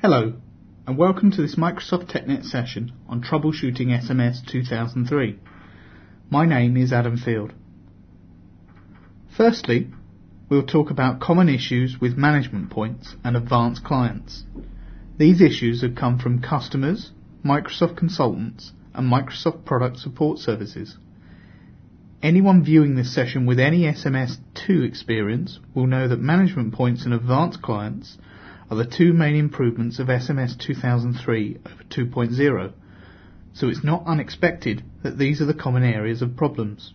Hello, and welcome to this Microsoft TechNet session on troubleshooting SMS 2003. My name is Adam Field. Firstly, we'll talk about common issues with management points and advanced clients. These issues have come from customers, Microsoft consultants, and Microsoft product support services. Anyone viewing this session with any SMS2 experience will know that management points and advanced clients are the two main improvements of SMS 2003 over 2.0, so it's not unexpected that these are the common areas of problems.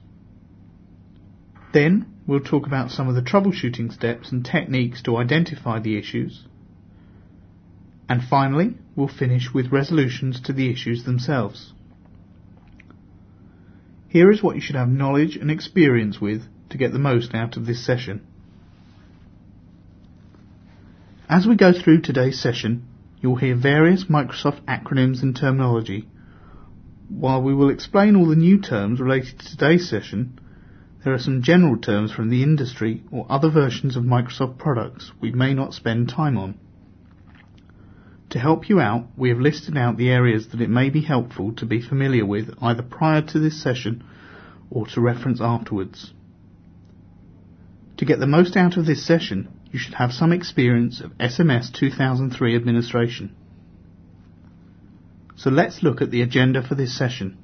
Then we'll talk about some of the troubleshooting steps and techniques to identify the issues. And finally, we'll finish with resolutions to the issues themselves. Here is what you should have knowledge and experience with to get the most out of this session. As we go through today's session, you'll hear various Microsoft acronyms and terminology. While we will explain all the new terms related to today's session, there are some general terms from the industry or other versions of Microsoft products we may not spend time on. To help you out, we have listed out the areas that it may be helpful to be familiar with either prior to this session or to reference afterwards. To get the most out of this session, you should have some experience of SMS 2003 administration. So let's look at the agenda for this session.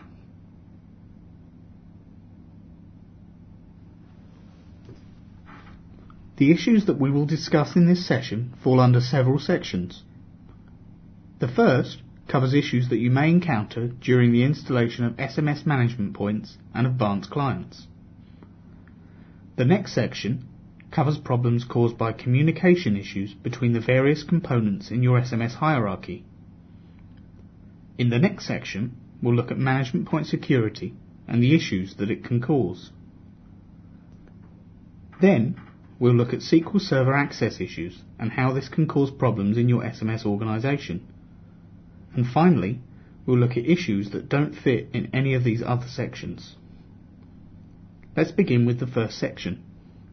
The issues that we will discuss in this session fall under several sections. The first covers issues that you may encounter during the installation of SMS management points and advanced clients. The next section covers problems caused by communication issues between the various components in your SMS hierarchy. In the next section, we'll look at management point security and the issues that it can cause. Then, we'll look at SQL Server access issues and how this can cause problems in your SMS organization. And finally, we'll look at issues that don't fit in any of these other sections. Let's begin with the first section.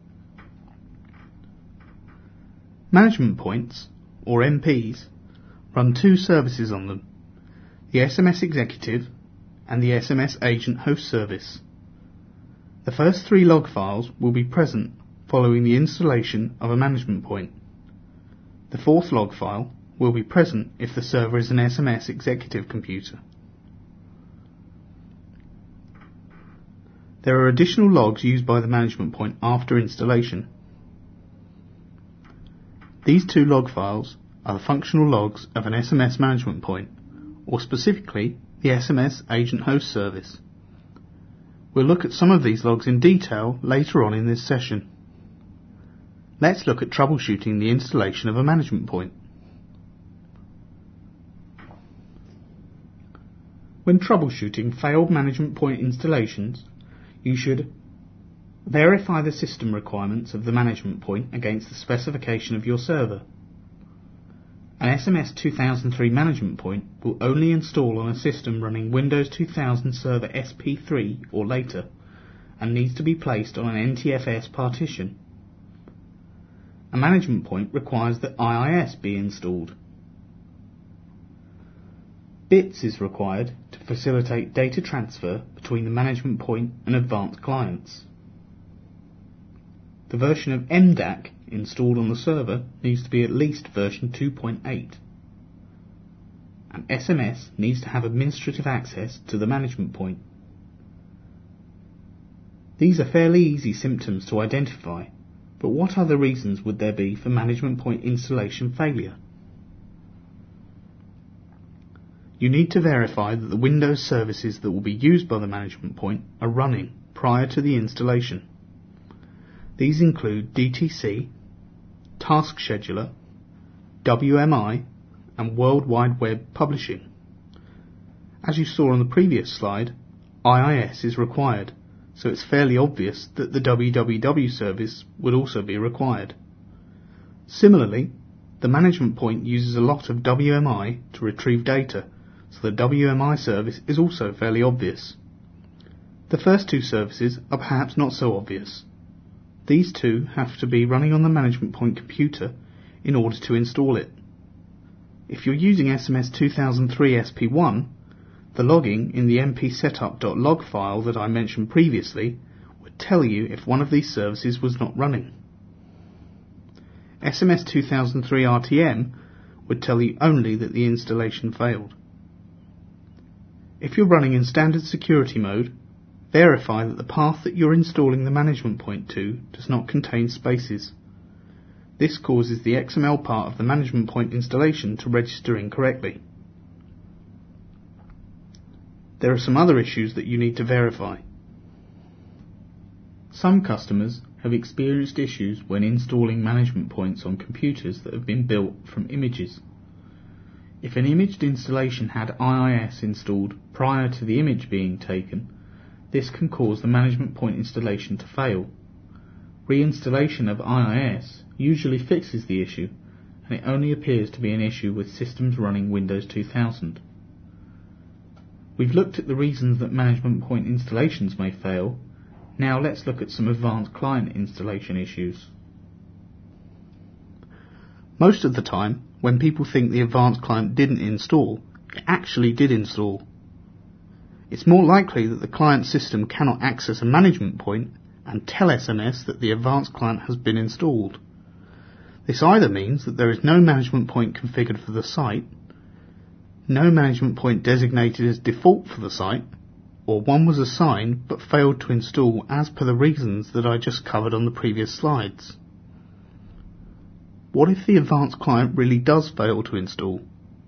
Management points, or MPs, run two services on them, the SMS Executive and the SMS Agent Host service. The first three log files will be present following the installation of a management point. The fourth log file will be present if the server is an SMS Executive computer. There are additional logs used by the management point after installation. These two log files are the functional logs of an SMS management point, or specifically the SMS Agent Host service. We'll look at some of these logs in detail later on in this session. Let's look at troubleshooting the installation of a management point. When troubleshooting failed management point installations, you should verify the system requirements of the management point against the specification of your server. An SMS 2003 management point will only install on a system running Windows 2000 Server SP3 or later, and needs to be placed on an NTFS partition. A management point requires that IIS be installed. BITS is required to facilitate data transfer between the management point and advanced clients. The version of MDAC installed on the server needs to be at least version 2.8. And SMS needs to have administrative access to the management point. These are fairly easy symptoms to identify, but what other reasons would there be for management point installation failure? You need to verify that the Windows services that will be used by the management point are running prior to the installation. These include DTC, Task Scheduler, WMI, and World Wide Web Publishing. As you saw on the previous slide, IIS is required, so it's fairly obvious that the www service would also be required. Similarly, the management point uses a lot of WMI to retrieve data, so the WMI service is also fairly obvious. The first two services are perhaps not so obvious. These two have to be running on the management point computer in order to install it. If you're using SMS 2003 SP1, the logging in the mpsetup.log file that I mentioned previously would tell you if one of these services was not running. SMS 2003 RTM would tell you only that the installation failed. If you're running in standard security mode, verify that the path that you're installing the management point to does not contain spaces. This causes the XML part of the management point installation to register incorrectly. There are some other issues that you need to verify. Some customers have experienced issues when installing management points on computers that have been built from images. If an imaged installation had IIS installed prior to the image being taken, this can cause the management point installation to fail. Reinstallation of IIS usually fixes the issue, and it only appears to be an issue with systems running Windows 2000. We've looked at the reasons that management point installations may fail. Now let's look at some advanced client installation issues. Most of the time, when people think the advanced client didn't install, it actually did install. It's more likely that the client system cannot access a management point and tell SMS that the advanced client has been installed. This either means that there is no management point configured for the site, no management point designated as default for the site, or one was assigned but failed to install as per the reasons that I just covered on the previous slides. What if the advanced client really does fail to install?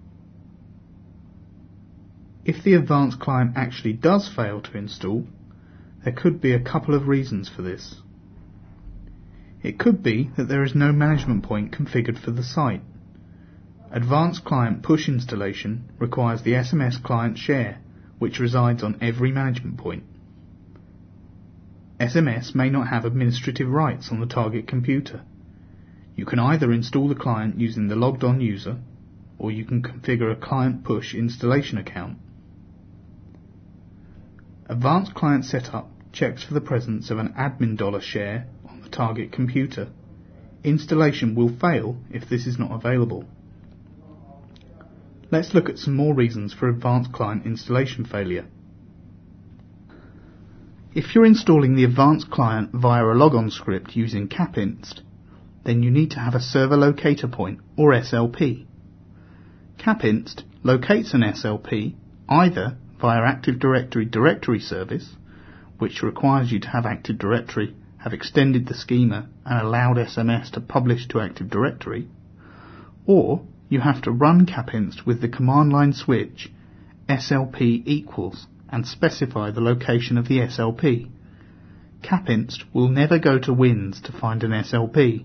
If the advanced client actually does fail to install, there could be a couple of reasons for this. It could be that there is no management point configured for the site. Advanced Client Push installation requires the SMS client share, which resides on every management point. SMS may not have administrative rights on the target computer. You can either install the client using the logged on user, or you can configure a Client Push installation account. Advanced Client Setup checks for the presence of an admin dollar share on the target computer. Installation will fail if this is not available. Let's look at some more reasons for advanced client installation failure. If you're installing the advanced client via a logon script using capinst, then you need to have a server locator point, or SLP. Capinst locates an SLP either via Active Directory directory service, which requires you to have Active Directory have extended the schema and allowed SMS to publish to Active Directory, or you have to run capinst with the command line switch slp equals and specify the location of the SLP. Capinst will never go to Wins to find an SLP.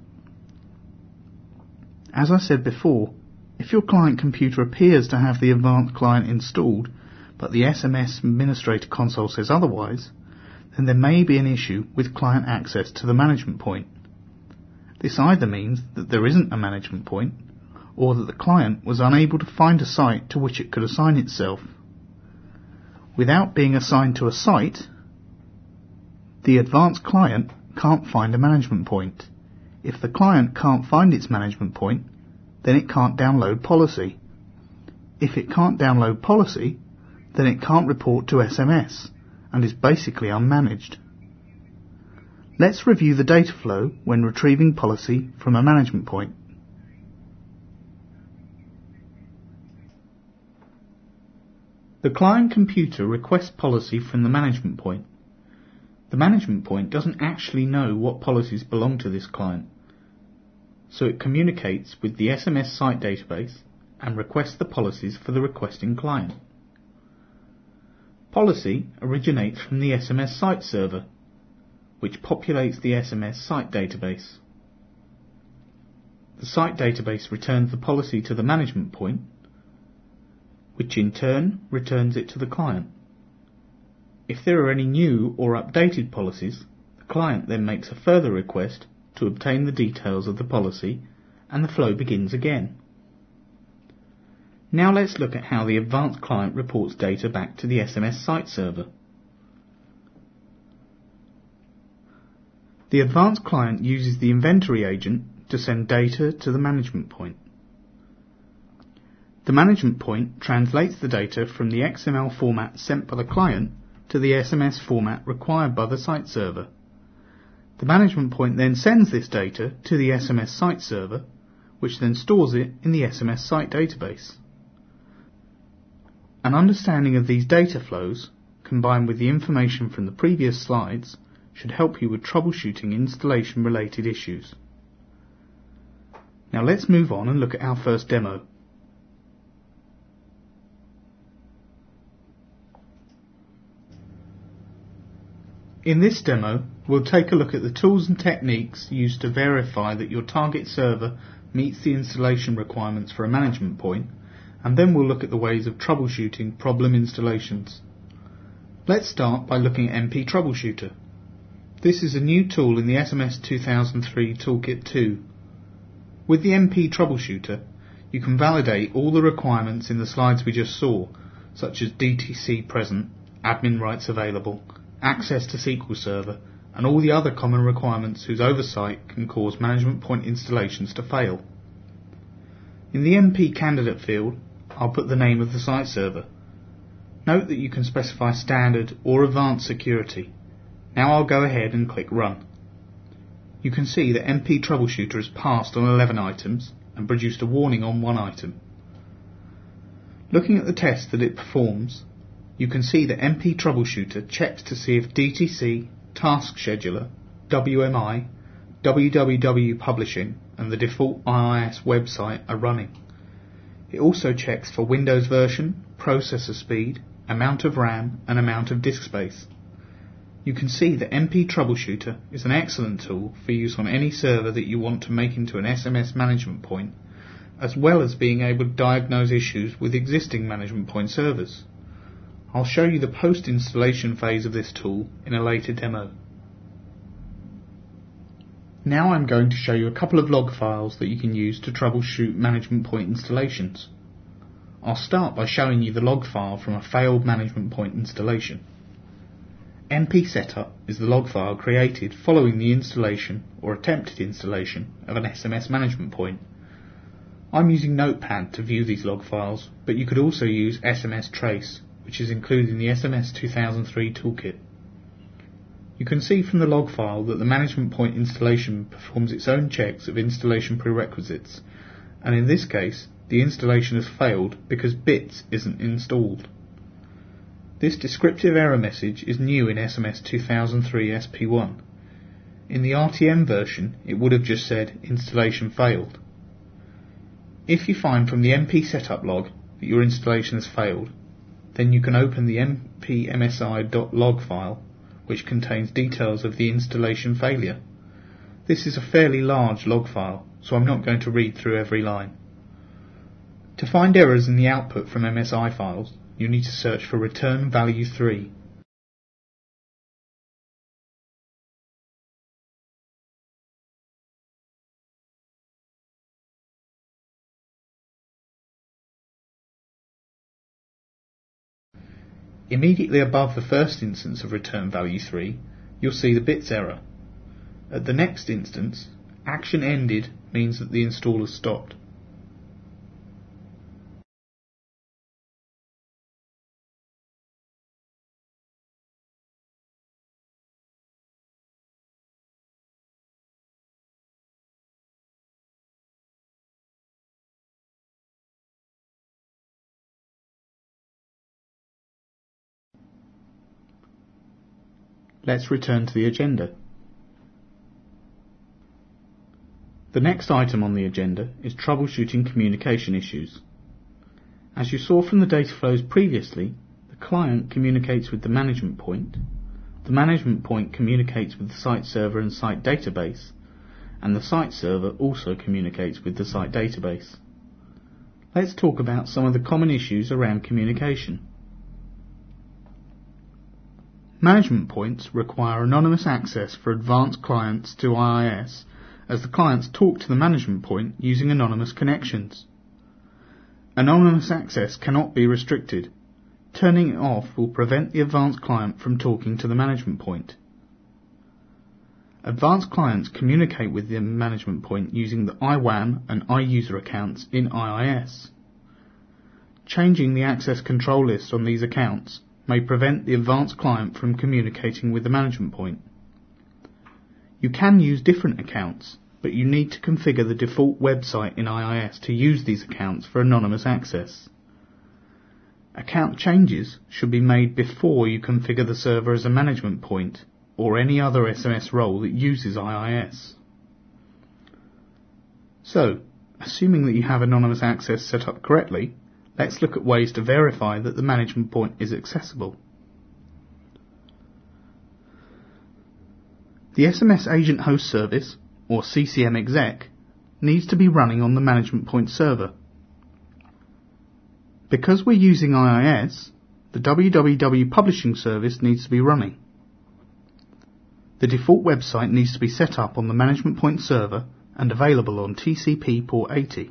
As I said before, if your client computer appears to have the advanced client installed, but the SMS administrator console says otherwise, then there may be an issue with client access to the management point. This either means that there isn't a management point, or that the client was unable to find a site to which it could assign itself. Without being assigned to a site, the advanced client can't find a management point. If the client can't find its management point, then it can't download policy. If it can't download policy, then it can't report to SMS and is basically unmanaged. Let's review the data flow when retrieving policy from a management point. The client computer requests policy from the management point. The management point doesn't actually know what policies belong to this client, so it communicates with the SMS site database and requests the policies for the requesting client. Policy originates from the SMS site server, which populates the SMS site database. The site database returns the policy to the management point, which in turn returns it to the client. If there are any new or updated policies, the client then makes a further request to obtain the details of the policy, and the flow begins again. Now let's look at how the advanced client reports data back to the SMS site server. The advanced client uses the inventory agent to send data to the management point. The management point translates the data from the XML format sent by the client to the SMS format required by the site server. The management point then sends this data to the SMS site server, which then stores it in the SMS site database. An understanding of these data flows, combined with the information from the previous slides, should help you with troubleshooting installation-related issues. Now let's move on and look at our first demo. In this demo, we'll take a look at the tools and techniques used to verify that your target server meets the installation requirements for a management point, and then we'll look at the ways of troubleshooting problem installations. Let's start by looking at MP Troubleshooter. This is a new tool in the SMS 2003 Toolkit 2. With the MP Troubleshooter, you can validate all the requirements in the slides we just saw, such as DTC present, admin rights available, access to SQL Server, and all the other common requirements whose oversight can cause management point installations to fail. In the MP Candidate field, I'll put the name of the site server. Note that you can specify standard or advanced security. Now I'll go ahead and click Run. You can see that MP Troubleshooter has passed on 11 items and produced a warning on 1 item. Looking at the test that it performs, you can see that MP Troubleshooter checks to see if DTC, Task Scheduler, WMI, www Publishing and the default IIS website are running. It also checks for Windows version, processor speed, amount of RAM and amount of disk space. You can see that MP Troubleshooter is an excellent tool for use on any server that you want to make into an SMS management point, as well as being able to diagnose issues with existing management point servers. I'll show you the post-installation phase of this tool in a later demo. Now I'm going to show you a couple of log files that you can use to troubleshoot management point installations. I'll start by showing you the log file from a failed management point installation. MP Setup is the log file created following the installation or attempted installation of an SMS management point. I'm using Notepad to view these log files, but you could also use SMS Trace, which is included in the SMS 2003 Toolkit. You can see from the log file that the management point installation performs its own checks of installation prerequisites, and in this case the installation has failed because bits isn't installed. This descriptive error message is new in SMS 2003 SP1. In the RTM version it would have just said installation failed. If you find from the MP Setup log that your installation has failed, then you can open the mpmsi.log file, which contains details of the installation failure. This is a fairly large log file, so I'm not going to read through every line. To find errors in the output from MSI files, you need to search for return value 3. Immediately above the first instance of return value 3, you'll see the bits error. At the next instance, action ended means that the install has stopped. Let's return to the agenda. The next item on the agenda is troubleshooting communication issues. As you saw from the data flows previously, the client communicates with the management point communicates with the site server and site database, and the site server also communicates with the site database. Let's talk about some of the common issues around communication. Management points require anonymous access for advanced clients to IIS, as the clients talk to the management point using anonymous connections. Anonymous access cannot be restricted. Turning it off will prevent the advanced client from talking to the management point. Advanced clients communicate with the management point using the IWAM and IUser accounts in IIS. Changing the access control list on these accounts may prevent the advanced client from communicating with the management point. You can use different accounts, but you need to configure the default website in IIS to use these accounts for anonymous access. Account changes should be made before you configure the server as a management point or any other SMS role that uses IIS. So, assuming that you have anonymous access set up correctly, let's look at ways to verify that the management point is accessible. The SMS Agent Host Service, or CCM Exec, needs to be running on the management point server. Because we're using IIS, the www publishing service needs to be running. The default website needs to be set up on the management point server and available on TCP port 80.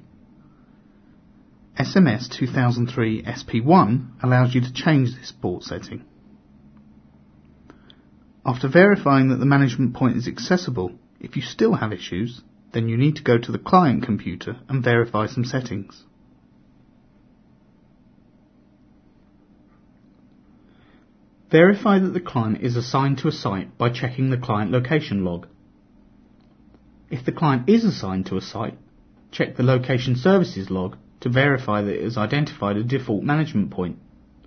SMS 2003 SP1 allows you to change this port setting. After verifying that the management point is accessible, if you still have issues, then you need to go to the client computer and verify some settings. Verify that the client is assigned to a site by checking the client location log. If the client is assigned to a site, check the location services log to verify that it has identified a default management point.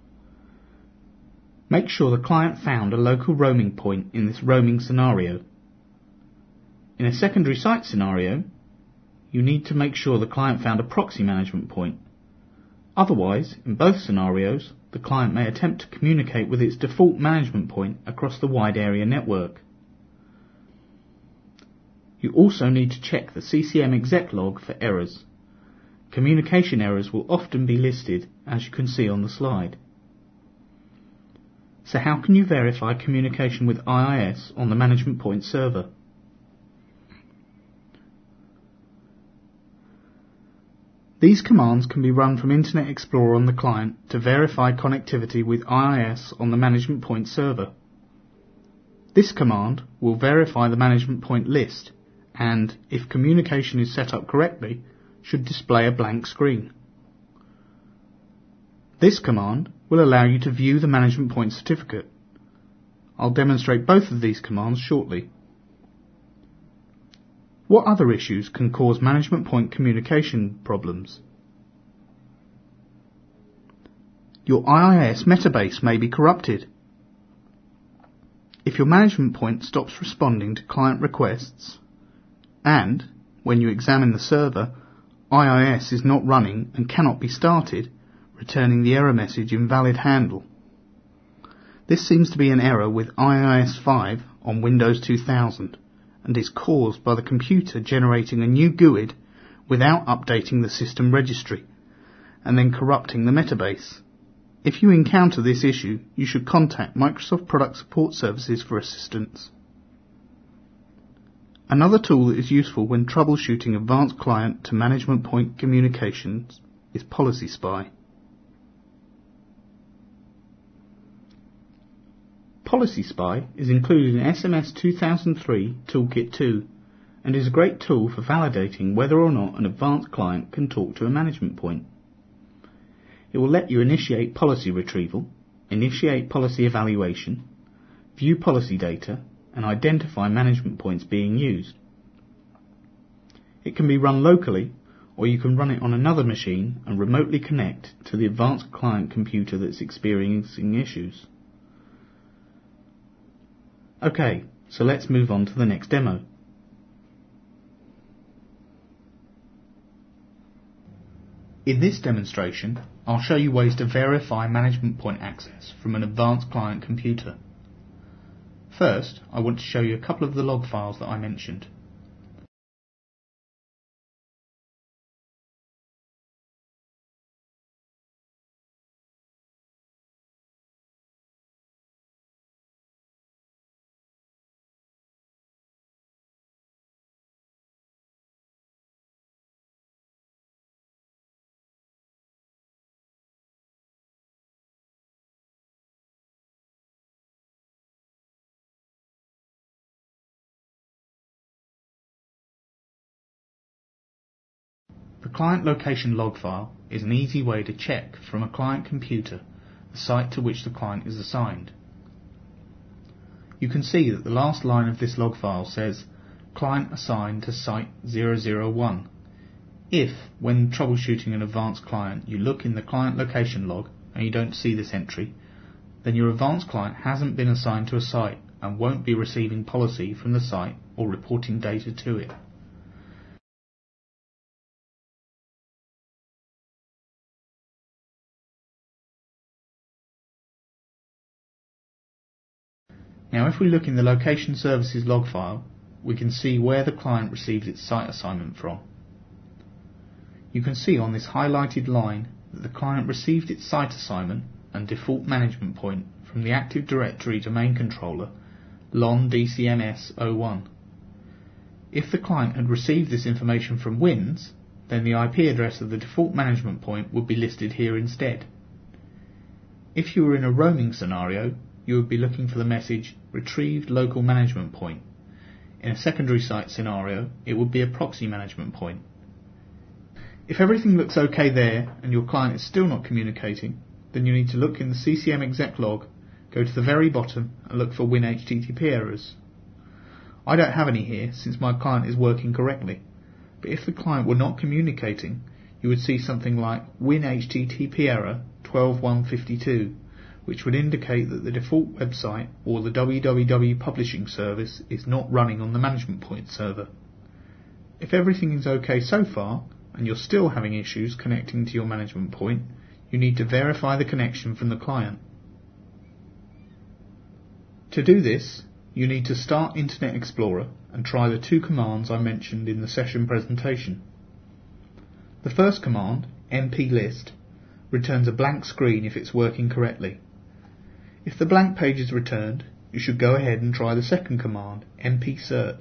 Make sure the client found a local roaming point in this roaming scenario. In a secondary site scenario, you need to make sure the client found a proxy management point. Otherwise, in both scenarios, the client may attempt to communicate with its default management point across the wide area network. You also need to check the CCM exec log for errors. Communication errors will often be listed, as you can see on the slide. So how can you verify communication with IIS on the management point server? These commands can be run from Internet Explorer on the client to verify connectivity with IIS on the management point server. This command will verify the management point list and, if communication is set up correctly, should display a blank screen. This command will allow you to view the management point certificate. I'll demonstrate both of these commands shortly. What other issues can cause management point communication problems? Your IIS metabase may be corrupted. If your management point stops responding to client requests, and, when you examine the server, IIS is not running and cannot be started, returning the error message invalid handle. This seems to be an error with IIS 5 on Windows 2000 and is caused by the computer generating a new GUID without updating the system registry and then corrupting the metabase. If you encounter this issue, you should contact Microsoft Product Support Services for assistance. Another tool that is useful when troubleshooting advanced client to management point communications is Policy Spy. Policy Spy is included in SMS 2003 Toolkit 2 and is a great tool for validating whether or not an advanced client can talk to a management point. It will let you initiate policy retrieval, initiate policy evaluation, view policy data, and identify management points being used. It can be run locally, or you can run it on another machine and remotely connect to the advanced client computer that's experiencing issues. Okay, so let's move on to the next demo. In this demonstration, I'll show you ways to verify management point access from an advanced client computer. First, I want to show you a couple of the log files that I mentioned. The client location log file is an easy way to check from a client computer the site to which the client is assigned. You can see that the last line of this log file says client assigned to site 001. If, when troubleshooting an advanced client, you look in the client location log and you don't see this entry, then your advanced client hasn't been assigned to a site and won't be receiving policy from the site or reporting data to it. Now if we look in the location services log file, we can see where the client received its site assignment from. You can see on this highlighted line that the client received its site assignment and default management point from the Active Directory domain controller LON DCMS01. If the client had received this information from WINS, then the IP address of the default management point would be listed here instead. If you were in a roaming scenario, you would be looking for the message Retrieved Local Management Point. In a secondary site scenario, it would be a proxy management point. If everything looks okay there and your client is still not communicating, then you need to look in the CCM exec log, go to the very bottom and look for WinHTTP errors. I don't have any here since my client is working correctly, but if the client were not communicating, you would see something like WinHTTP error 12152, which would indicate that the default website or the www publishing service is not running on the management point server. If everything is okay so far, and you're still having issues connecting to your management point, you need to verify the connection from the client. To do this, you need to start Internet Explorer and try the two commands I mentioned in the session presentation. The first command, mplist, returns a blank screen if it's working correctly. If the blank page is returned, you should go ahead and try the second command, mpcert.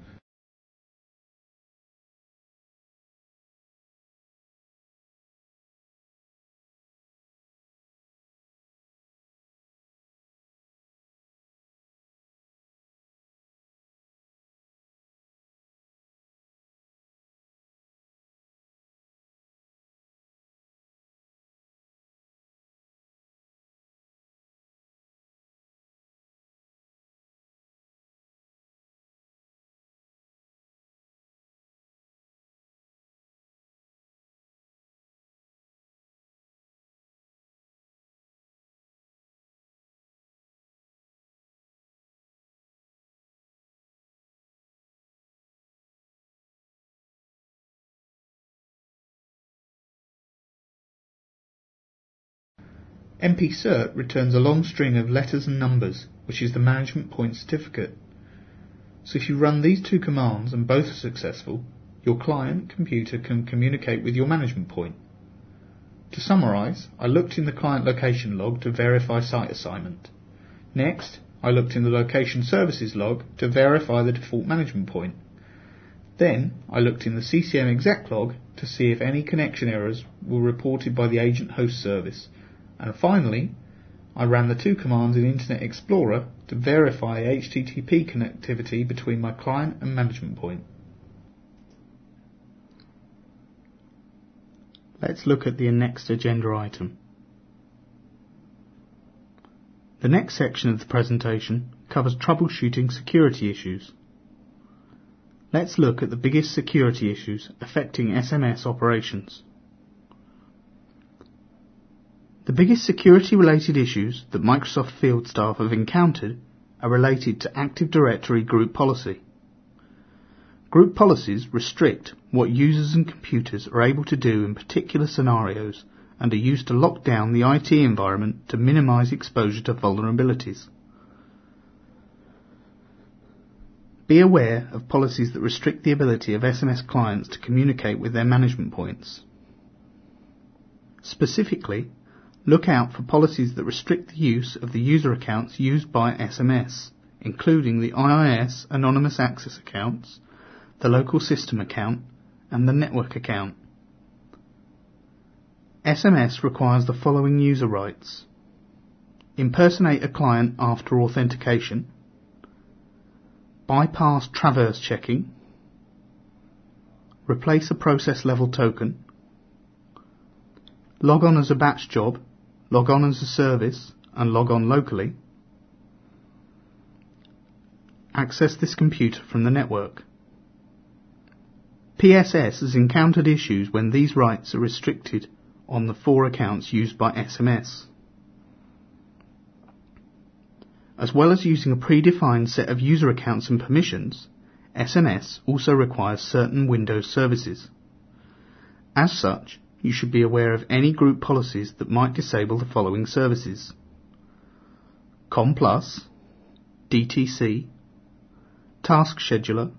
mpcert returns a long string of letters and numbers, which is the management point certificate. So if you run these two commands and both are successful, your client computer can communicate with your management point. To summarise, I looked in the client location log to verify site assignment. Next, I looked in the location services log to verify the default management point. Then, I looked in the CCM exec log to see if any connection errors were reported by the agent host service. And finally, I ran the two commands in Internet Explorer to verify HTTP connectivity between my client and management point. Let's look at the next agenda item. The next section of the presentation covers troubleshooting security issues. Let's look at the biggest security issues affecting SMS operations. The biggest security-related issues that Microsoft field staff have encountered are related to Active Directory group policy. Group policies restrict what users and computers are able to do in particular scenarios and are used to lock down the IT environment to minimize exposure to vulnerabilities. Be aware of policies that restrict the ability of SMS clients to communicate with their management points. Specifically, look out for policies that restrict the use of the user accounts used by SMS, including the IIS anonymous access accounts, the local system account, and the network account. SMS requires the following user rights: impersonate a client after authentication, bypass traverse checking, replace a process level token, log on as a batch job, log on as a service, and log on locally. Access this computer from the network. PSS has encountered issues when these rights are restricted on the 4 accounts used by SMS. As well as using a predefined set of user accounts and permissions, SMS also requires certain Windows services. As such, you should be aware of any group policies that might disable the following services: COM+, DTC, Task Scheduler,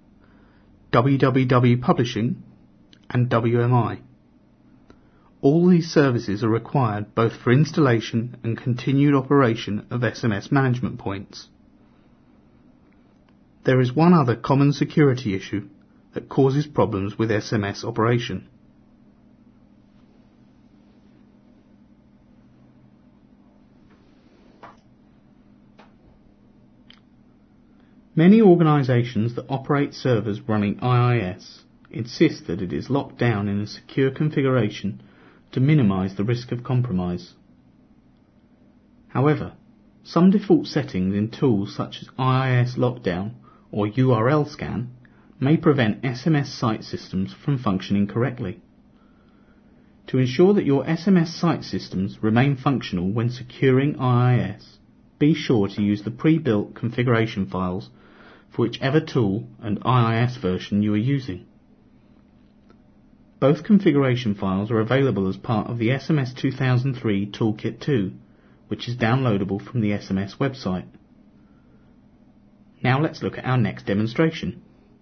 www Publishing, and WMI. All these services are required both for installation and continued operation of SMS management points. There is one other common security issue that causes problems with SMS operation. Many organisations that operate servers running IIS insist that it is locked down in a secure configuration to minimise the risk of compromise. However, some default settings in tools such as IIS Lockdown or URL Scan may prevent SMS site systems from functioning correctly. To ensure that your SMS site systems remain functional when securing IIS, be sure to use the pre-built configuration files for whichever tool and IIS version you are using. Both configuration files are available as part of the SMS 2003 Toolkit 2, which is downloadable from the SMS website. Now let's look at our next demonstration.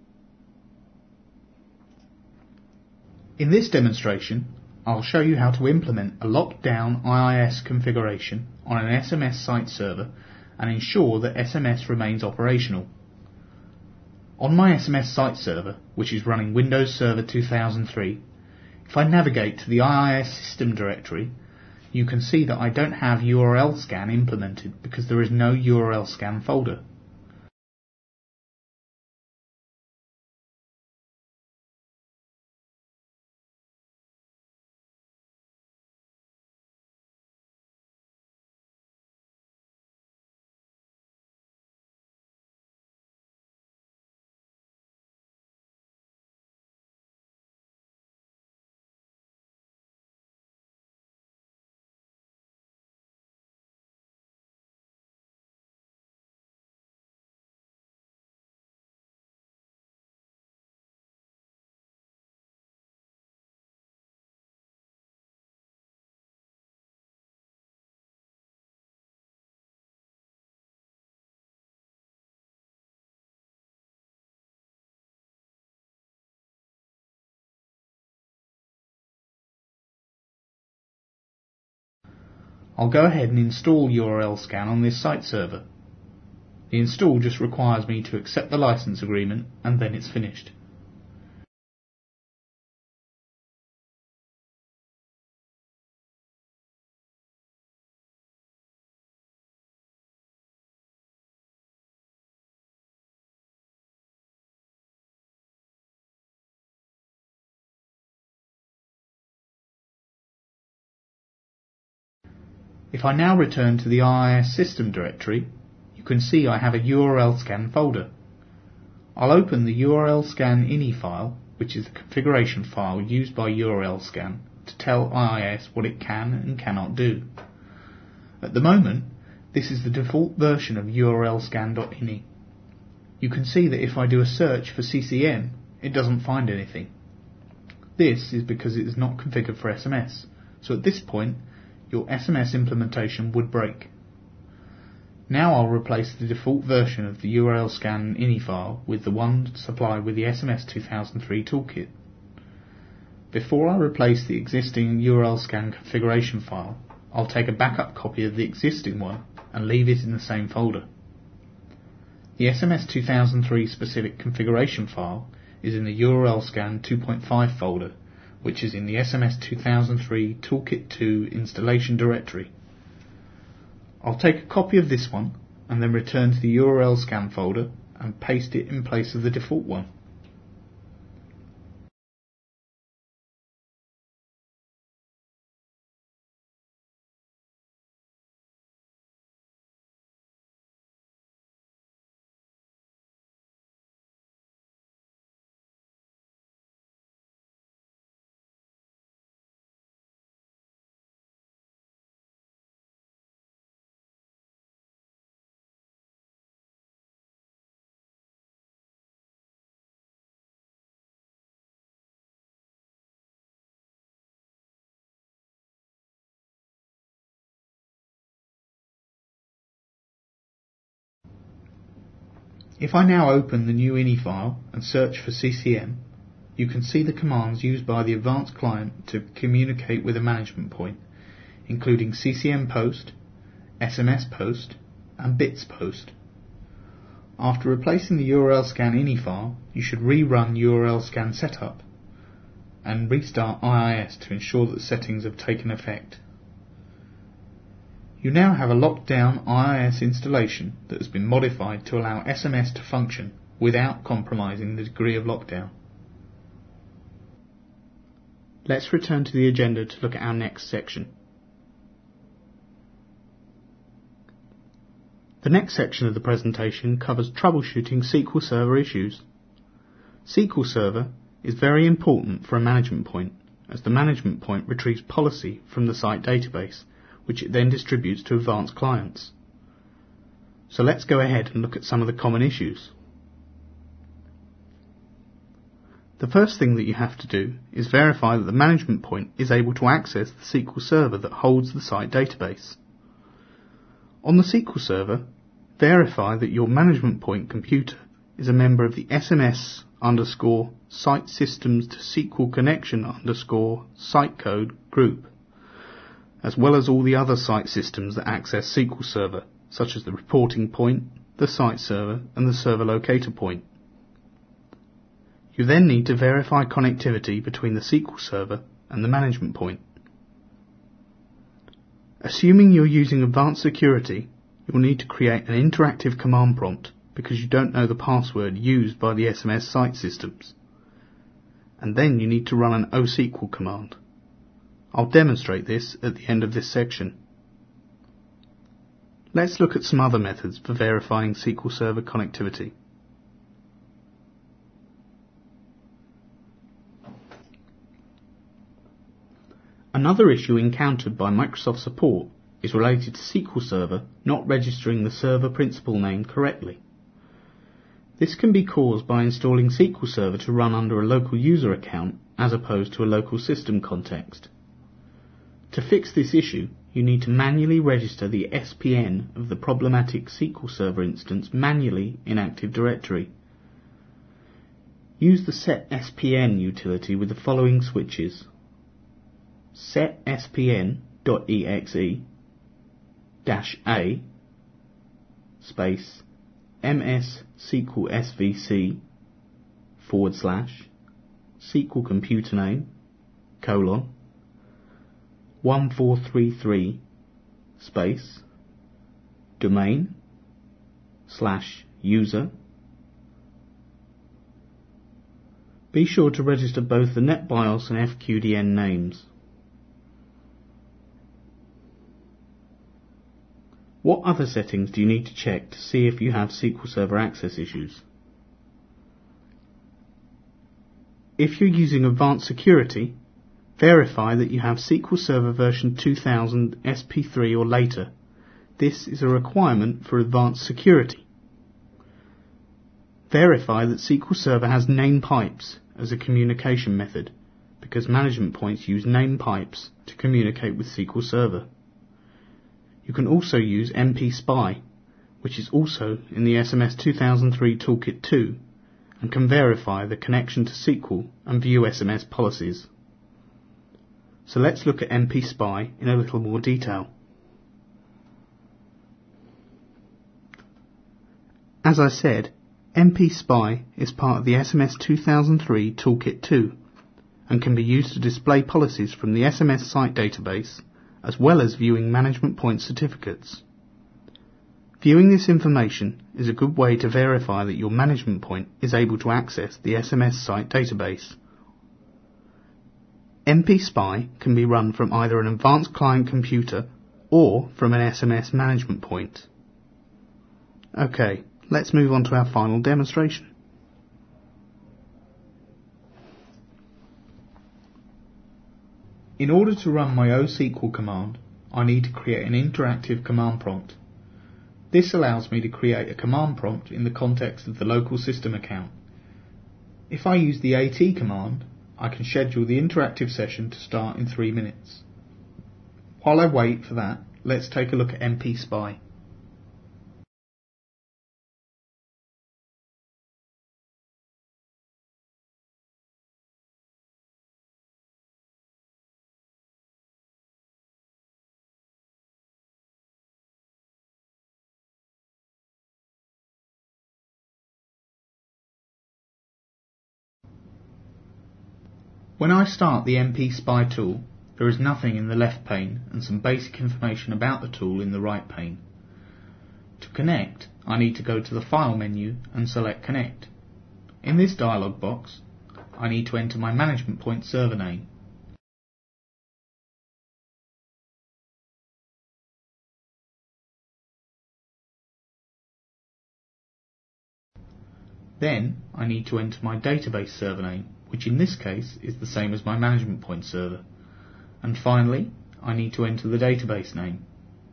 In this demonstration, I'll show you how to implement a locked-down IIS configuration on an SMS site server and ensure that SMS remains operational. On my SMS site server, which is running Windows Server 2003, if I navigate to the IIS system directory, you can see that I don't have URL Scan implemented because there is no URL Scan folder. I'll go ahead and install URL Scan on this site server. The install just requires me to accept the license agreement and then it's finished. If I now return to the IIS system directory, you can see I have a URL Scan folder. I'll open the URL Scan ini file, which is the configuration file used by URL Scan to tell IIS what it can and cannot do. At the moment, this is the default version of urlscan.ini. You can see that if I do a search for CCN, it doesn't find anything. This is because it is not configured for SMS, so at this point, your SMS implementation would break. Now I'll replace the default version of the URL Scan ini file with the one supplied with the SMS 2003 Toolkit. Before I replace the existing URL Scan configuration file, I'll take a backup copy of the existing one and leave it in the same folder. The SMS 2003 specific configuration file is in the URL Scan 2.5 folder, which is in the SMS 2003 Toolkit 2 installation directory. I'll take a copy of this one and then return to the URL Scan folder and paste it in place of the default one. If I now open the new INI file and search for CCM, you can see the commands used by the advanced client to communicate with a management point, including CCM post, SMS post, and bits post. After replacing the URL scan INI file, you should rerun URL scan setup and restart IIS to ensure that the settings have taken effect. You now have a locked down IIS installation that has been modified to allow SMS to function without compromising the degree of lockdown. Let's return to the agenda to look at our next section. The next section of the presentation covers troubleshooting SQL Server issues. SQL Server is very important for a management point, as the management point retrieves policy from the site database, which it then distributes to advanced clients. So let's go ahead and look at some of the common issues. The first thing that you have to do is verify that the management point is able to access the SQL Server that holds the site database. On the SQL Server, verify that your management point computer is a member of the SMS _site systems to SQL connection _site code group, as well as all the other site systems that access SQL Server, such as the reporting point, the site server, and the server locator point. You then need to verify connectivity between the SQL Server and the management point. Assuming you're using advanced security, you'll need to create an interactive command prompt because you don't know the password used by the SMS site systems. And then you need to run an OSQL command. I'll demonstrate this at the end of this section. Let's look at some other methods for verifying SQL Server connectivity. Another issue encountered by Microsoft support is related to SQL Server not registering the server principal name correctly. This can be caused by installing SQL Server to run under a local user account as opposed to a local system context. To fix this issue, you need to manually register the SPN of the problematic SQL Server instance manually in Active Directory. Use the setSPN utility with the following switches: setSPN.exe -a space ms SQL svc / SQL computer name : 1433 space domain / user. Be sure to register both the NetBIOS and FQDN names. What other settings do you need to check to see if you have SQL Server access issues? If you're using advanced security, verify that you have SQL Server version 2000 SP3 or later. This is a requirement for advanced security. Verify that SQL Server has name pipes as a communication method, because management points use name pipes to communicate with SQL Server. You can also use MP-SPY, which is also in the SMS 2003 Toolkit 2, and can verify the connection to SQL and view SMS policies. So let's look at MP-SPY in a little more detail. As I said, MP-SPY is part of the SMS 2003 Toolkit 2, and can be used to display policies from the SMS site database, as well as viewing management point certificates. Viewing this information is a good way to verify that your management point is able to access the SMS site database. MP-SPY can be run from either an advanced client computer or from an SMS management point. Okay, let's move on to our final demonstration. In order to run my OSQL command, I need to create an interactive command prompt. This allows me to create a command prompt in the context of the local system account. If I use the AT command, I can schedule the interactive session to start in 3 minutes. While I wait for that, let's take a look at MP-SPY. When I start the MP Spy tool, there is nothing in the left pane and some basic information about the tool in the right pane. To connect, I need to go to the File menu and select Connect. In this dialog box, I need to enter my management point server name. Then I need to enter my database server name, which in this case is the same as my management point server. And finally, I need to enter the database name.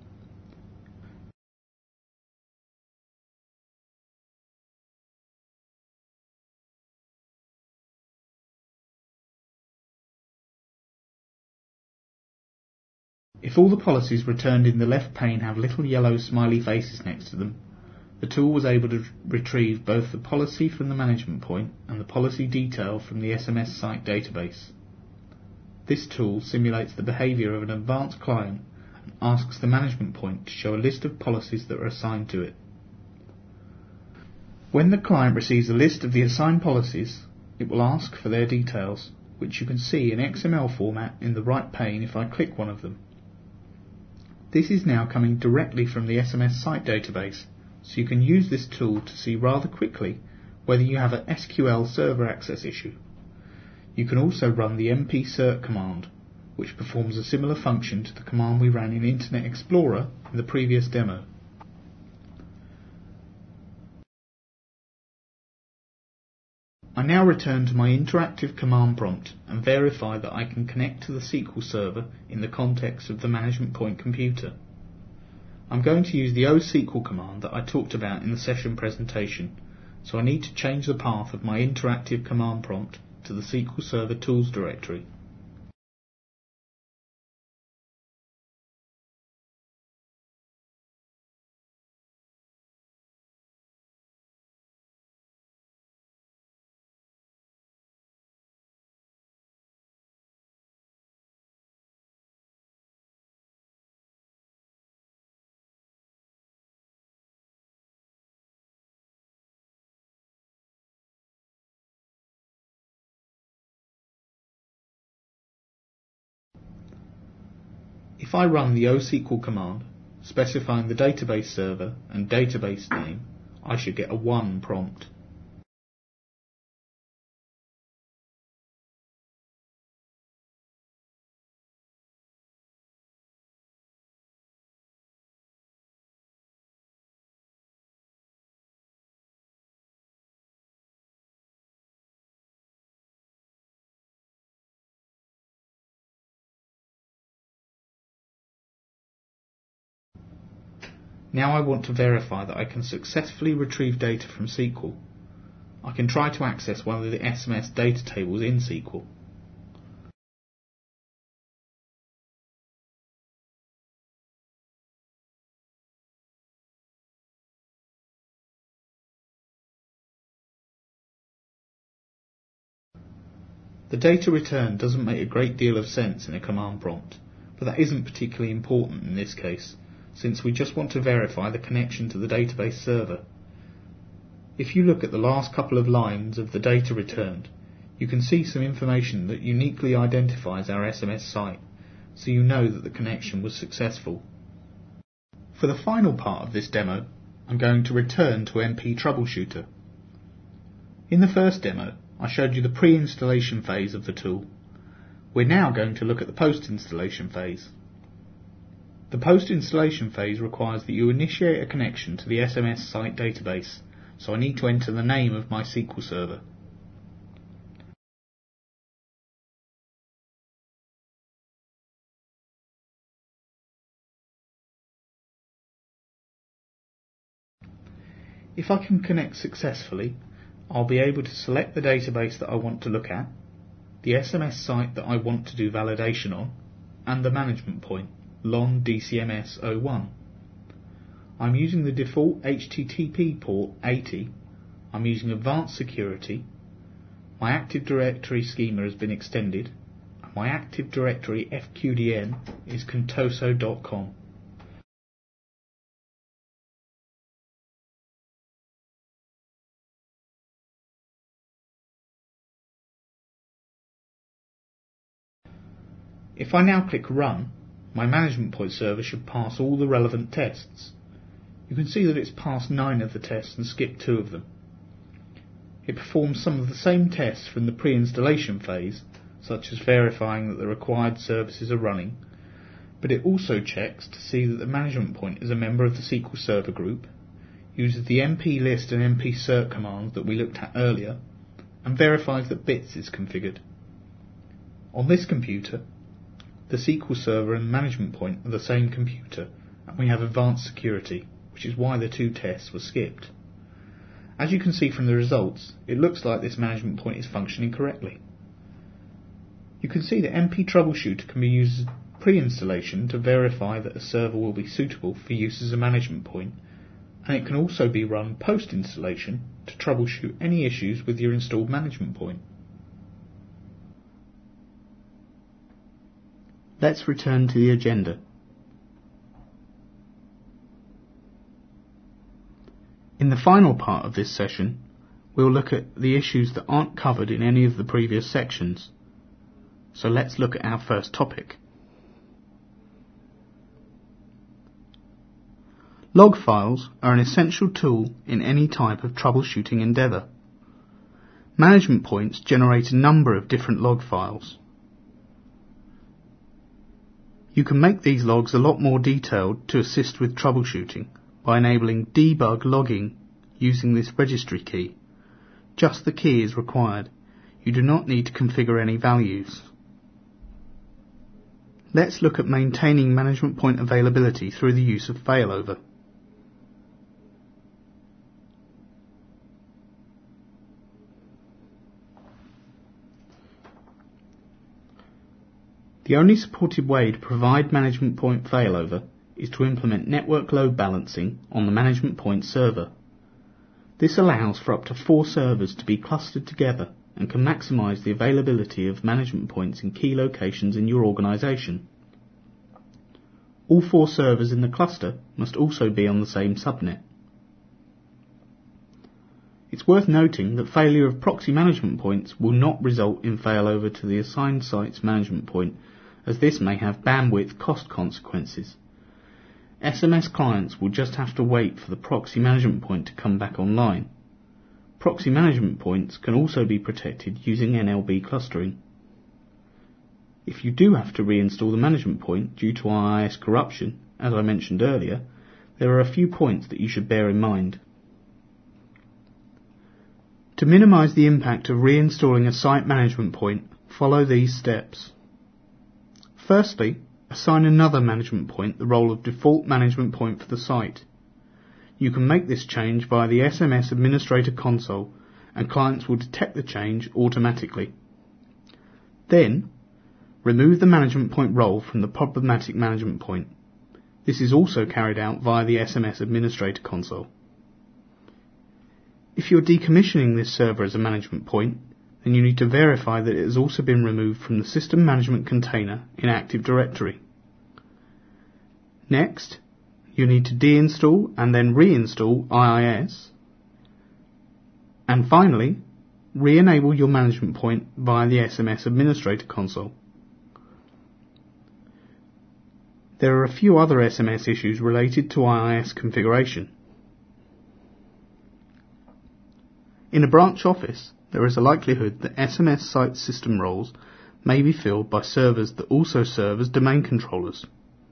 If all the policies returned in the left pane have little yellow smiley faces next to them, the tool was able to retrieve both the policy from the management point and the policy detail from the SMS site database. This tool simulates the behaviour of an advanced client and asks the management point to show a list of policies that are assigned to it. When the client receives a list of the assigned policies, it will ask for their details, which you can see in XML format in the right pane if I click one of them. This is now coming directly from the SMS site database, so you can use this tool to see rather quickly whether you have an SQL server access issue. You can also run the mpcert command, which performs a similar function to the command we ran in Internet Explorer in the previous demo. I now return to my interactive command prompt and verify that I can connect to the SQL server in the context of the management point computer. I'm going to use the OSQL command that I talked about in the session presentation, so I need to change the path of my interactive command prompt to the SQL Server Tools directory. If I run the OSQL command, specifying the database server and database name, I should get a 1 prompt. Now I want to verify that I can successfully retrieve data from SQL. I can try to access one of the SMS data tables in SQL. The data returned doesn't make a great deal of sense in a command prompt, but that isn't particularly important in this case, since we just want to verify the connection to the database server. If you look at the last couple of lines of the data returned, you can see some information that uniquely identifies our SMS site, so you know that the connection was successful. For the final part of this demo, I'm going to return to MP Troubleshooter. In the first demo, I showed you the pre-installation phase of the tool. We're now going to look at the post-installation phase. The post-installation phase requires that you initiate a connection to the SMS site database, so I need to enter the name of my SQL server. If I can connect successfully, I'll be able to select the database that I want to look at, the SMS site that I want to do validation on, and the management point, LON DCMS01. I'm using the default HTTP port 80, I'm using advanced security, my Active Directory schema has been extended, and my Active Directory FQDN is contoso.com. If I now click Run, my management point server should pass all the relevant tests. You can see that it's passed 9 of the tests and skipped 2 of them. It performs some of the same tests from the pre-installation phase, such as verifying that the required services are running, but it also checks to see that the management point is a member of the SQL Server group, uses the mplist and mpcert commands that we looked at earlier, and verifies that bits is configured. On this computer, the SQL Server and the management point are the same computer, and we have advanced security, which is why the 2 tests were skipped. As you can see from the results, it looks like this management point is functioning correctly. You can see that MP Troubleshooter can be used as pre-installation to verify that a server will be suitable for use as a management point, and it can also be run post-installation to troubleshoot any issues with your installed management point. Let's return to the agenda. In the final part of this session, we'll look at the issues that aren't covered in any of the previous sections. So let's look at our first topic. Log files are an essential tool in any type of troubleshooting endeavour. Management points generate a number of different log files. You can make these logs a lot more detailed to assist with troubleshooting by enabling debug logging using this registry key. Just the key is required. You do not need to configure any values. Let's look at maintaining management point availability through the use of failover. The only supported way to provide management point failover is to implement network load balancing on the management point server. This allows for up to 4 servers to be clustered together and can maximise the availability of management points in key locations in your organisation. All 4 servers in the cluster must also be on the same subnet. It's worth noting that failure of proxy management points will not result in failover to the assigned site's management point, as this may have bandwidth cost consequences. SMS clients will just have to wait for the proxy management point to come back online. Proxy management points can also be protected using NLB clustering. If you do have to reinstall the management point due to IIS corruption, as I mentioned earlier, there are a few points that you should bear in mind. To minimise the impact of reinstalling a site management point, follow these steps. Firstly, assign another management point the role of default management point for the site. You can make this change via the SMS Administrator console, and clients will detect the change automatically. Then, remove the management point role from the problematic management point. This is also carried out via the SMS Administrator console. If you're decommissioning this server as a management point, then you need to verify that it has also been removed from the system management container in Active Directory. Next, you need to deinstall and then reinstall IIS. And finally, re-enable your management point via the SMS Administrator console. There are a few other SMS issues related to IIS configuration. In a branch office, there is a likelihood that SMS site system roles may be filled by servers that also serve as domain controllers.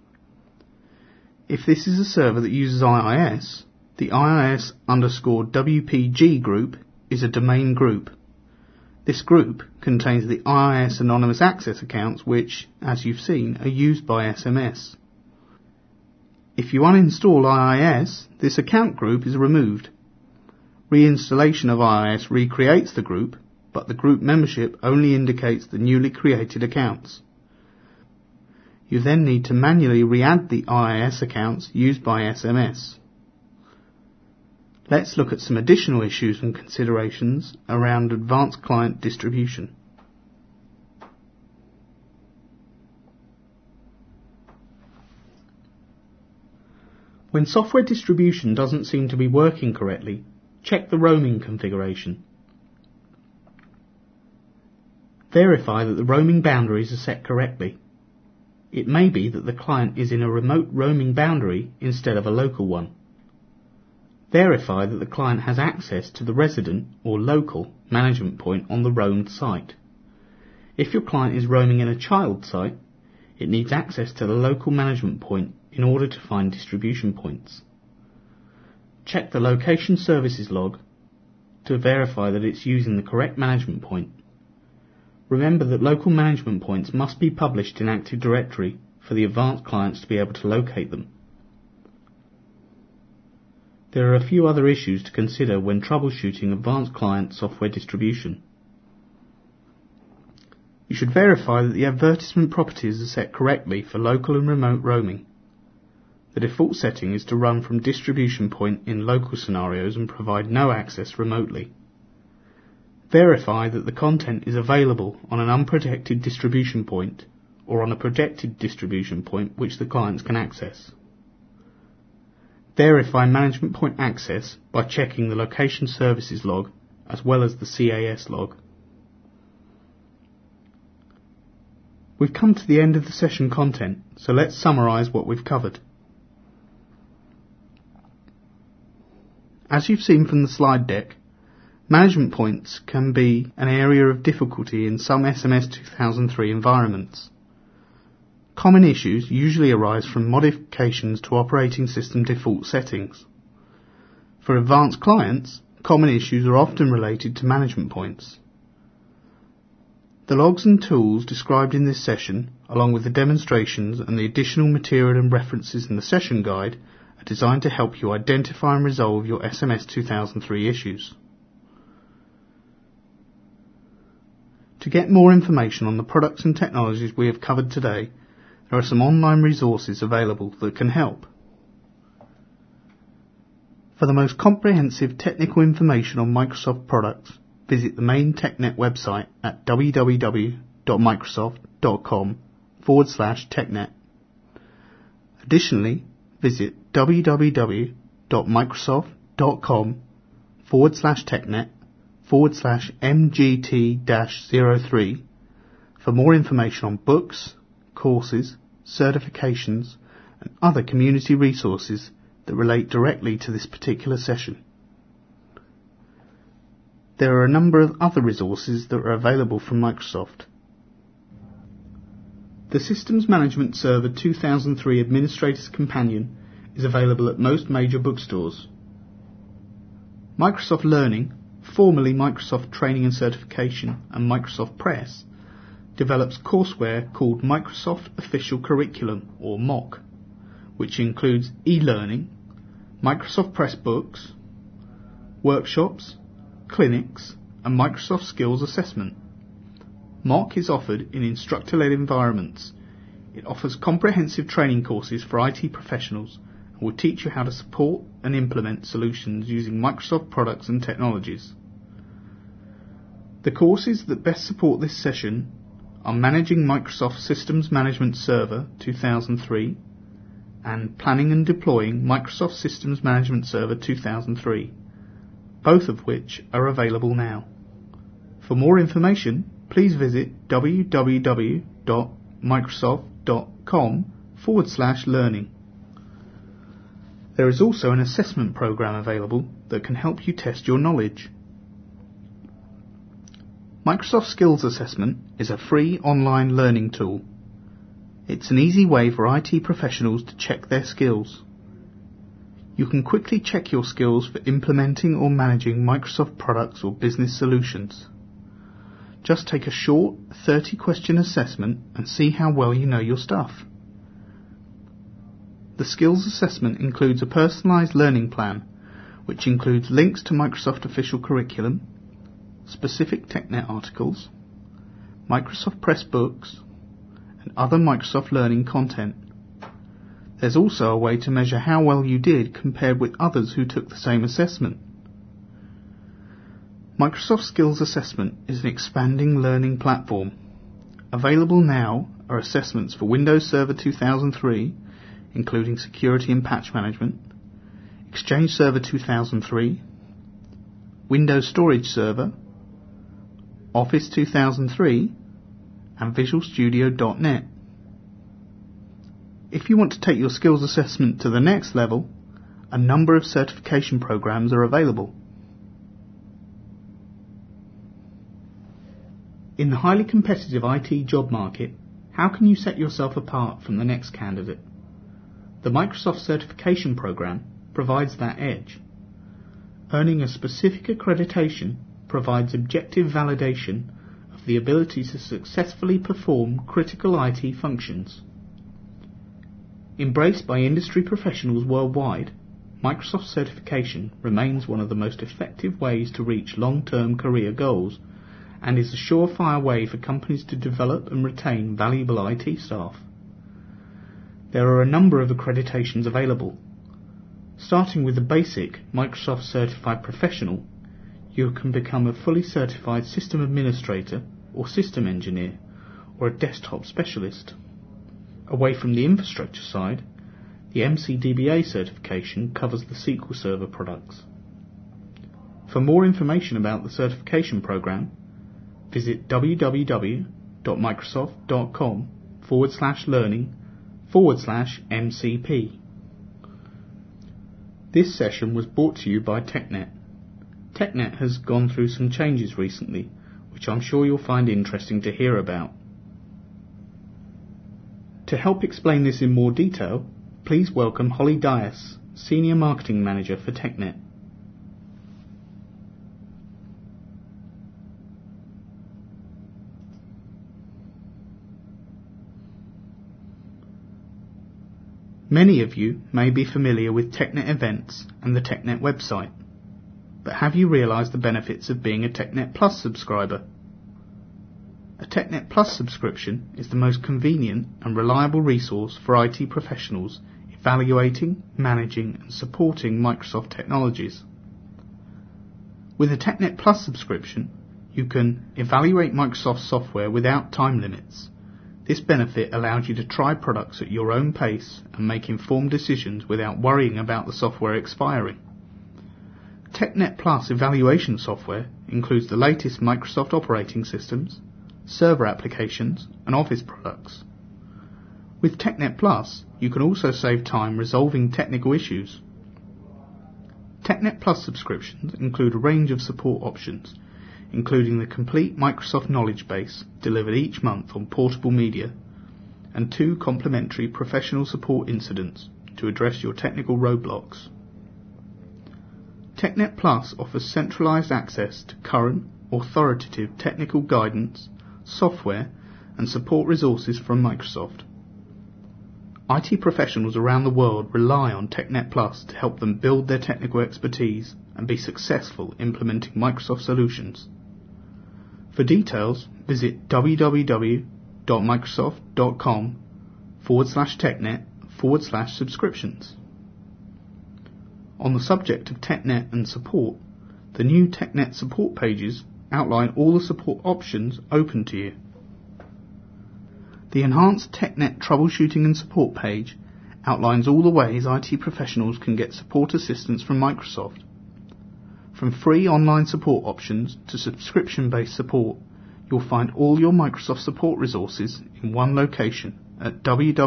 If this is a server that uses IIS, the IIS_WPG group is a domain group. This group contains the IIS anonymous access accounts which, as you've seen, are used by SMS. If you uninstall IIS, this account group is removed. Reinstallation of IIS recreates the group, but the group membership only indicates the newly created accounts. You then need to manually re-add the IIS accounts used by SMS. Let's look at some additional issues and considerations around advanced client distribution. When software distribution doesn't seem to be working correctly, check the roaming configuration. Verify that the roaming boundaries are set correctly. It may be that the client is in a remote roaming boundary instead of a local one. Verify that the client has access to the resident or local management point on the roamed site. If your client is roaming in a child site, it needs access to the local management point in order to find distribution points. Check the location services log to verify that it's using the correct management point. Remember that local management points must be published in Active Directory for the advanced clients to be able to locate them. There are a few other issues to consider when troubleshooting advanced client software distribution. You should verify that the advertisement properties are set correctly for local and remote roaming. The default setting is to run from distribution point in local scenarios and provide no access remotely. Verify that the content is available on an unprotected distribution point or on a protected distribution point which the clients can access. Verify management point access by checking the location services log as well as the CAS log. We've come to the end of the session content, so let's summarise what we've covered. As you've seen from the slide deck, management points can be an area of difficulty in some SMS 2003 environments. Common issues usually arise from modifications to operating system default settings. For advanced clients, common issues are often related to management points. The logs and tools described in this session, along with the demonstrations and the additional material and references in the session guide, are designed to help you identify and resolve your SMS 2003 issues. To get more information on the products and technologies we have covered today, there are some online resources available that can help. For the most comprehensive technical information on Microsoft products, visit the main TechNet website at www.microsoft.com/technet. Additionally, visit www.microsoft.com/technet/MGT-03 for more information on books, courses, certifications and other community resources that relate directly to this particular session. There are a number of other resources that are available from Microsoft. The Systems Management Server 2003 Administrator's Companion is available at most major bookstores. Microsoft Learning, formerly Microsoft Training and Certification and Microsoft Press, develops courseware called Microsoft Official Curriculum, or MOOC, which includes e-learning, Microsoft Press books, workshops, clinics, and Microsoft Skills Assessment. MOOC is offered in instructor-led environments. It offers comprehensive training courses for IT professionals and will teach you how to support and implement solutions using Microsoft products and technologies. The courses that best support this session are Managing Microsoft Systems Management Server 2003 and Planning and Deploying Microsoft Systems Management Server 2003, both of which are available now. For more information, please visit www.microsoft.com/learning. There is also an assessment program available that can help you test your knowledge. Microsoft Skills Assessment is a free online learning tool. It's an easy way for IT professionals to check their skills. You can quickly check your skills for implementing or managing Microsoft products or business solutions. Just take a short 30-question assessment and see how well you know your stuff. The skills assessment includes a personalised learning plan, which includes links to Microsoft official curriculum, specific TechNet articles, Microsoft Press books, and other Microsoft Learning content. There's also a way to measure how well you did compared with others who took the same assessment. Microsoft Skills Assessment is an expanding learning platform. Available now are assessments for Windows Server 2003, including security and patch management, Exchange Server 2003, Windows Storage Server, Office 2003, and Visual Studio.NET. If you want to take your skills assessment to the next level, a number of certification programs are available. In the highly competitive IT job market, how can you set yourself apart from the next candidate? The Microsoft Certification Program provides that edge. Earning a specific accreditation provides objective validation of the ability to successfully perform critical IT functions. Embraced by industry professionals worldwide, Microsoft certification remains one of the most effective ways to reach long-term career goals and is a surefire way for companies to develop and retain valuable IT staff. There are a number of accreditations available. Starting with the basic Microsoft Certified Professional, you can become a fully certified system administrator or system engineer or a desktop specialist. Away from the infrastructure side, the MCDBA certification covers the SQL Server products. For more information about the certification program, visit www.microsoft.com/learning/MCP. This session was brought to you by TechNet. TechNet has gone through some changes recently, which I'm sure you'll find interesting to hear about. To help explain this in more detail, please welcome Holly Dias, Senior Marketing Manager for TechNet. Many of you may be familiar with TechNet events and the TechNet website, but have you realised the benefits of being a TechNet Plus subscriber? A TechNet Plus subscription is the most convenient and reliable resource for IT professionals evaluating, managing and supporting Microsoft technologies. With a TechNet Plus subscription, you can evaluate Microsoft software without time limits. This benefit allows you to try products at your own pace and make informed decisions without worrying about the software expiring. TechNet Plus evaluation software includes the latest Microsoft operating systems, server applications and Office products. With TechNet Plus, you can also save time resolving technical issues. TechNet Plus subscriptions include a range of support options, including the complete Microsoft knowledge base delivered each month on portable media, and 2 complimentary professional support incidents to address your technical roadblocks. TechNet Plus offers centralized access to current, authoritative technical guidance, software, and support resources from Microsoft. IT professionals around the world rely on TechNet Plus to help them build their technical expertise and be successful implementing Microsoft solutions. For details, visit www.microsoft.com/technet/subscriptions. On the subject of TechNet and support, the new TechNet support pages outline all the support options open to you. The enhanced TechNet troubleshooting and support page outlines all the ways IT professionals can get support assistance from Microsoft. From free online support options to subscription-based support, you'll find all your Microsoft support resources in one location at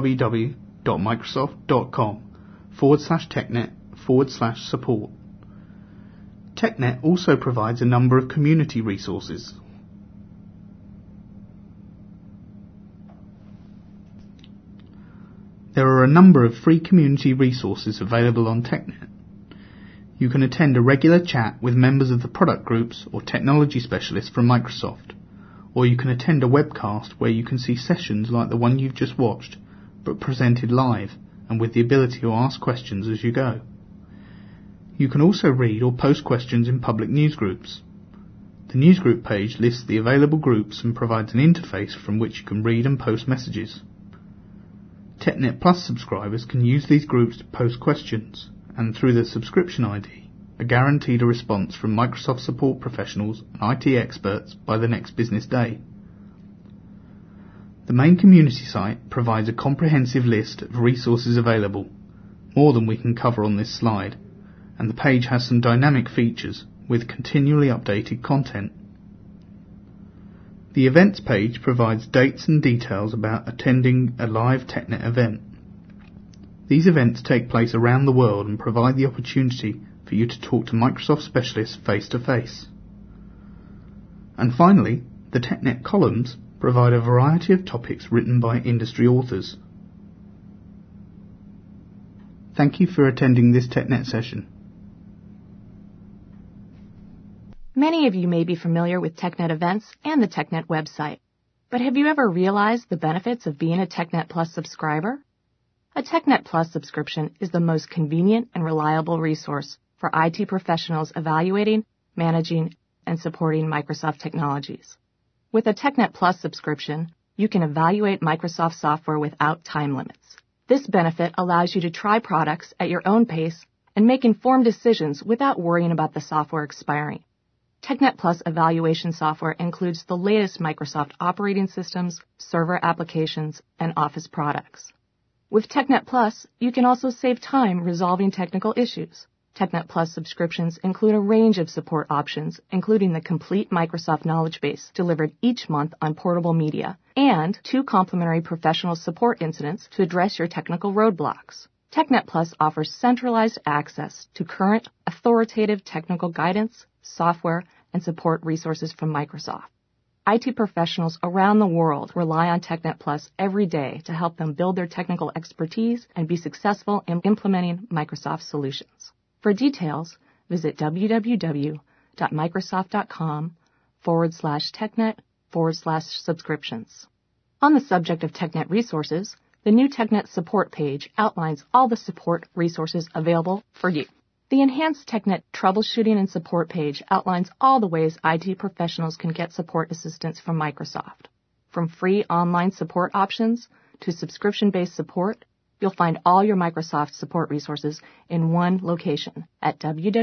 www.microsoft.com/technet/support. TechNet also provides a number of community resources. There are a number of free community resources available on TechNet. You can attend a regular chat with members of the product groups or technology specialists from Microsoft, or you can attend a webcast where you can see sessions like the one you've just watched, but presented live and with the ability to ask questions as you go. You can also read or post questions in public newsgroups. The newsgroup page lists the available groups and provides an interface from which you can read and post messages. TechNet Plus subscribers can use these groups to post questions, and through their subscription ID, are guaranteed a response from Microsoft support professionals and IT experts by the next business day. The main community site provides a comprehensive list of resources available, more than we can cover on this slide, and the page has some dynamic features with continually updated content. The events page provides dates and details about attending a live TechNet event. These events take place around the world and provide the opportunity for you to talk to Microsoft specialists face to face. And finally, the TechNet columns provide a variety of topics written by industry authors. Thank you for attending this TechNet session. Many of you may be familiar with TechNet events and the TechNet website, but have you ever realized the benefits of being a TechNet Plus subscriber? A TechNet Plus subscription is the most convenient and reliable resource for IT professionals evaluating, managing, and supporting Microsoft technologies. With a TechNet Plus subscription, you can evaluate Microsoft software without time limits. This benefit allows you to try products at your own pace and make informed decisions without worrying about the software expiring. TechNet Plus evaluation software includes the latest Microsoft operating systems, server applications, and Office products. With TechNet Plus, you can also save time resolving technical issues. TechNet Plus subscriptions include a range of support options, including the complete Microsoft knowledge base delivered each month on portable media, and 2 complimentary professional support incidents to address your technical roadblocks. TechNet Plus offers centralized access to current, authoritative technical guidance, software, and support resources from Microsoft. IT professionals around the world rely on TechNet Plus every day to help them build their technical expertise and be successful in implementing Microsoft solutions. For details, visit www.microsoft.com/technet/subscriptions. On the subject of TechNet resources, the new TechNet support page outlines all the support resources available for you. The enhanced TechNet troubleshooting and support page outlines all the ways IT professionals can get support assistance from Microsoft. From free online support options to subscription-based support, you'll find all your Microsoft support resources in one location at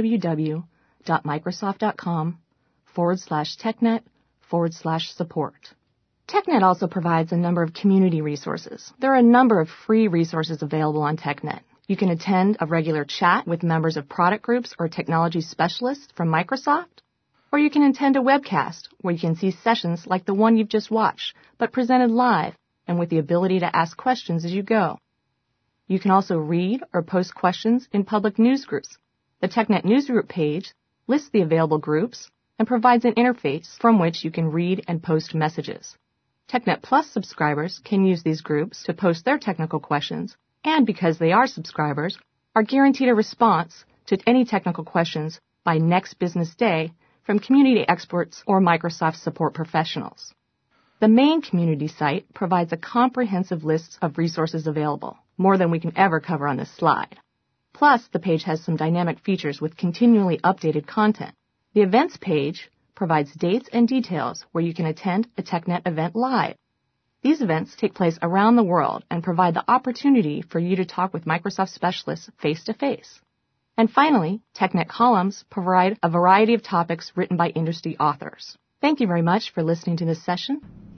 www.microsoft.com/technet/support. TechNet also provides a number of community resources. There are a number of free resources available on TechNet. You can attend a regular chat with members of product groups or technology specialists from Microsoft, or you can attend a webcast where you can see sessions like the one you've just watched, but presented live and with the ability to ask questions as you go. You can also read or post questions in public news groups. The TechNet Newsgroup page lists the available groups and provides an interface from which you can read and post messages. TechNet Plus subscribers can use these groups to post their technical questions, and because they are subscribers, are guaranteed a response to any technical questions by next business day from community experts or Microsoft support professionals. The main community site provides a comprehensive list of resources available, more than we can ever cover on this slide. Plus, the page has some dynamic features with continually updated content. The events page provides dates and details where you can attend a TechNet event live. These events take place around the world and provide the opportunity for you to talk with Microsoft specialists face-to-face. And finally, TechNet columns provide a variety of topics written by industry authors. Thank you very much for listening to this session.